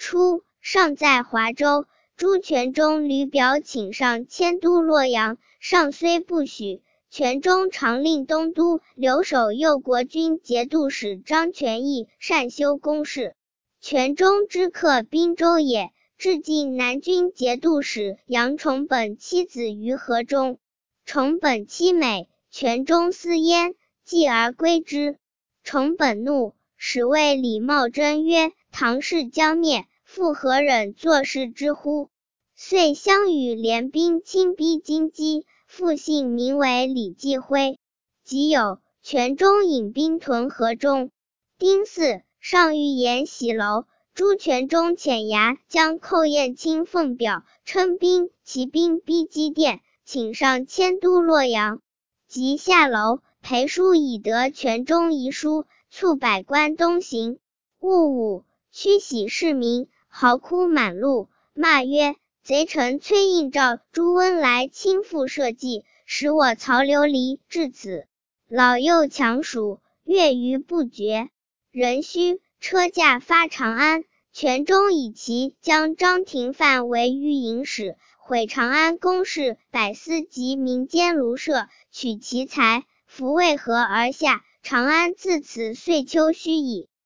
初，尚在华州，朱全忠屡表请上迁都洛阳，上虽不许，全忠常令东都留守右国军节度使张全义善修工事。全忠之客滨州也，至晋南军节度使杨崇本妻子于河中。崇本妻美，全忠思焉，继而归之。崇本怒，使谓李茂贞曰：唐氏将灭，复何忍坐视之乎？遂相与联兵亲逼京畿，复姓名为李继辉。己酉，全忠引兵屯河中。丁巳，上谕言喜楼，朱全忠遣牙将寇彦卿奉表，称骑兵逼击殿，请上迁都洛阳。即下楼，裴叔以得全忠遗书，促百官东行。戊午，驱喜市民，嚎哭满路，骂曰：贼臣崔应召朱温来亲赴社稷，使我曹刘离至此，老幼强属，月余不绝。壬戌，车驾发长安。全忠以其将张廷范为御营使，毁长安宫室百司及民间庐舍，取其财，弗为何而下。长安自此岁秋虚矣。